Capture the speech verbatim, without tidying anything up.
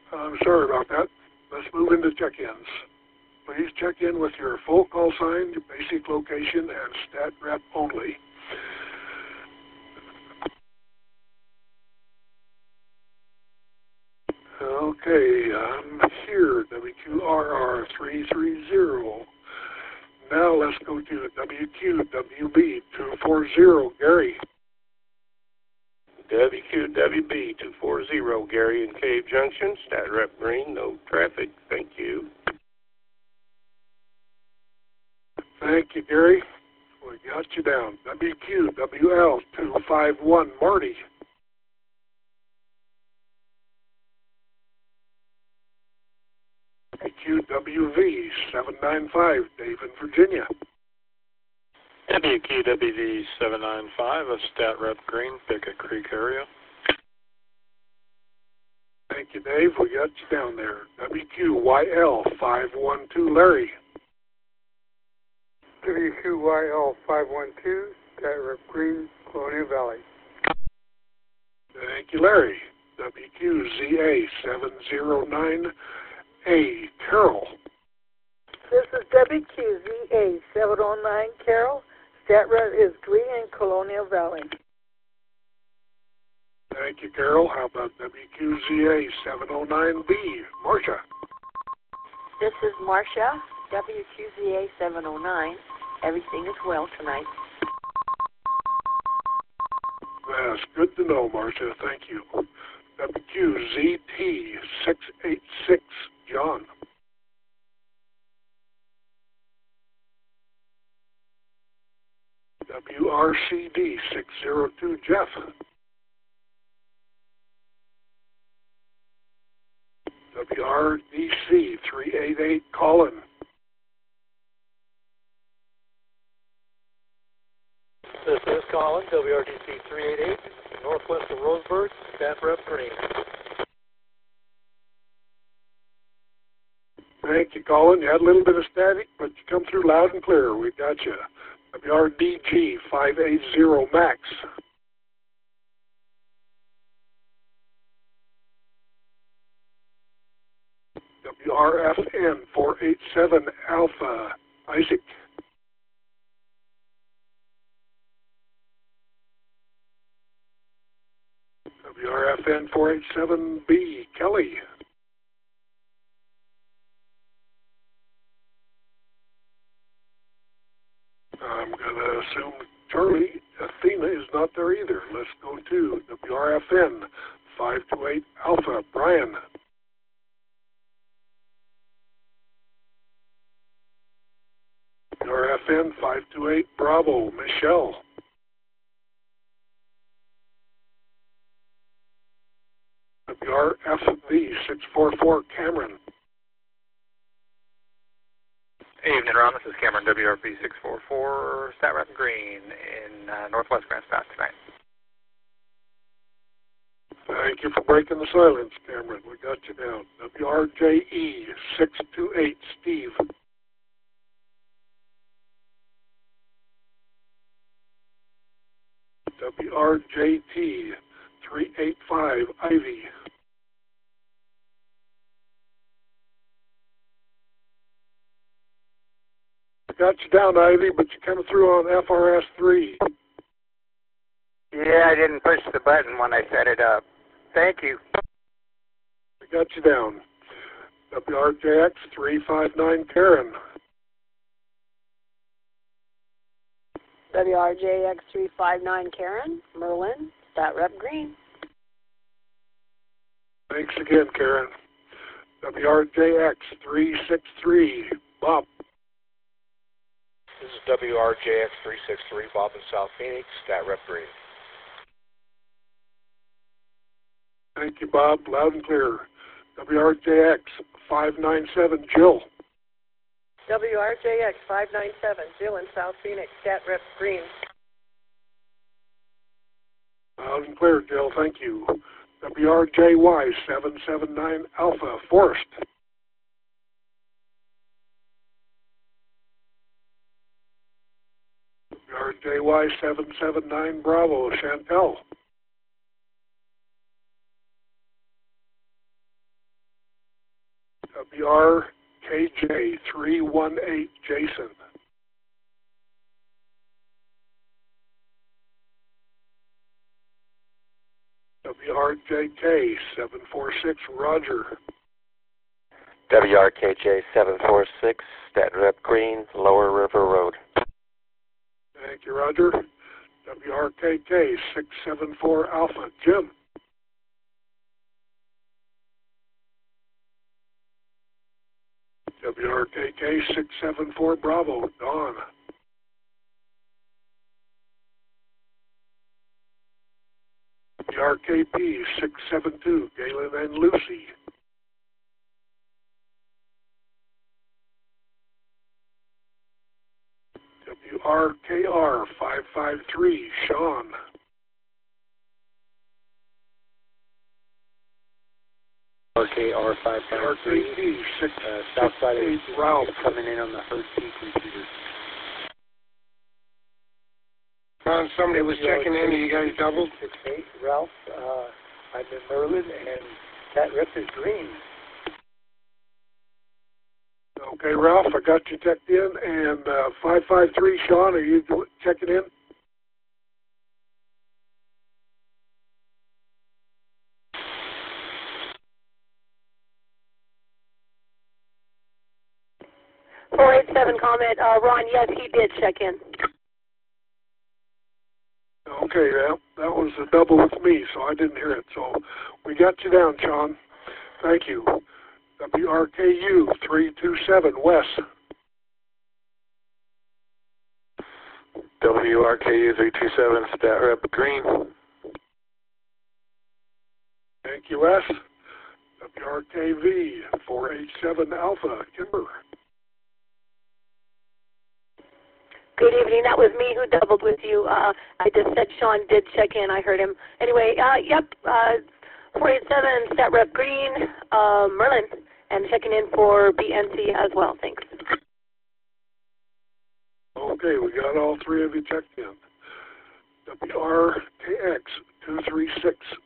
I'm sorry about that. Let's move into check-ins. Please check in with your full call sign, your basic location, and stat rep only. Okay, I'm here, W Q R R three three zero. Now let's go to W Q W B two forty, Gary. W Q W B two forty, Gary in Cave Junction, stat rep green, no traffic, thank you. Thank you, Gary. We got you down. W Q W L two five one, Marty. W Q W V seven nine five, Dave in Virginia. W Q W V seven nine five, a stat rep green, Pickett Creek area. Thank you, Dave. We got you down there. W Q Y L five one two, Larry. W Q Y L five one two, stat rep green, Colonial Valley. Thank you, Larry. W Q Z A seven zero nine A, Carol. This is W Q Z A seven oh nine, Carol. Stat rep is green in Colonial Valley. Thank you, Carol. How about W Q Z A seven oh nine B, Marcia? This is Marcia, W Q Z A seven oh nine. Everything is well tonight. That's good to know, Marcia. Thank you. W Q Z T six eight six, John. W R C D six zero two, Jeff. W R D C three eight eight, Colin. This is Colin, W R D C three eight eight, northwest of Roseburg, stat rep green. Thank you, Colin. You had a little bit of static, but you come through loud and clear. We got you. W R D G five eight zero, Max. W R F N four eight seven, Alpha, Isaac. W R F N four eight seven B, Kelly. I'm going to assume Charlie, Athena is not there either. Let's go to W R F N five two eight, Alpha, Brian. W R F N five two eight, Bravo, Michelle. W R F V six four four, Cameron. Evening, Ron. This is Cameron, W R P six four four, stat rep green in uh, northwest Grants Pass tonight. Thank you for breaking the silence, Cameron. We got you down. W R J E six two eight, Steve. W R J T three eight five, Ivy. Got you down, Ivy, but you come through on F R S three. Yeah, I didn't push the button when I set it up. Thank you. We got you down. W R J X three five nine, Karen. W R J X three five nine, Karen, Merlin, stat rep green. Thanks again, Karen. W R J X three six three, Bob. This is W R J X three six three, Bob in South Phoenix, stat rep green. Thank you, Bob. Loud and clear. W R J X five nine seven, Jill. W R J X five nine seven, Jill in South Phoenix, stat rep green. Loud and clear, Jill. Thank you. W R J Y seven seven nine, Alpha, Forrest. W R J Y seven seven nine, Bravo, Chantel. W R K J three one eight Jason. W R J K seven four six Roger. W R K J seven four six, Stat Rep Green, Lower River Road. Thank you, Roger. W R K K six seven four Alpha Jim. W R K K six seven four Bravo Don. W R K P six seven two Galen and Lucy. W R K R five five three Sean. R K R five five three, R K P six uh, south side of eight Ralph. coming in on the O T computer. Ron, somebody was checking in. Are you guys doubled? six eight, Ralph, uh, I'm in Merlin, and that rep is green. Okay, Ralph, I got you checked in. And uh, five five three Sean, are you do- checking in? four eight seven comment, uh, Ron, yes, he did check in. Okay, yeah, that was a double with me, so I didn't hear it. So we got you down, Sean. Thank you. W R K U three two seven Wes. W R K U three two seven, Stat Rep Green. Thank you, Wes. W R K V four eight seven Alpha Kimber. Good evening. That was me who doubled with you. Uh, I just said Sean did check in. I heard him. Anyway, uh, yep, uh, four eight seven, Stat Rep Green, uh, Merlin, and checking in for B N C as well. Thanks. Okay, we got all three of you checked in. W R K X two three six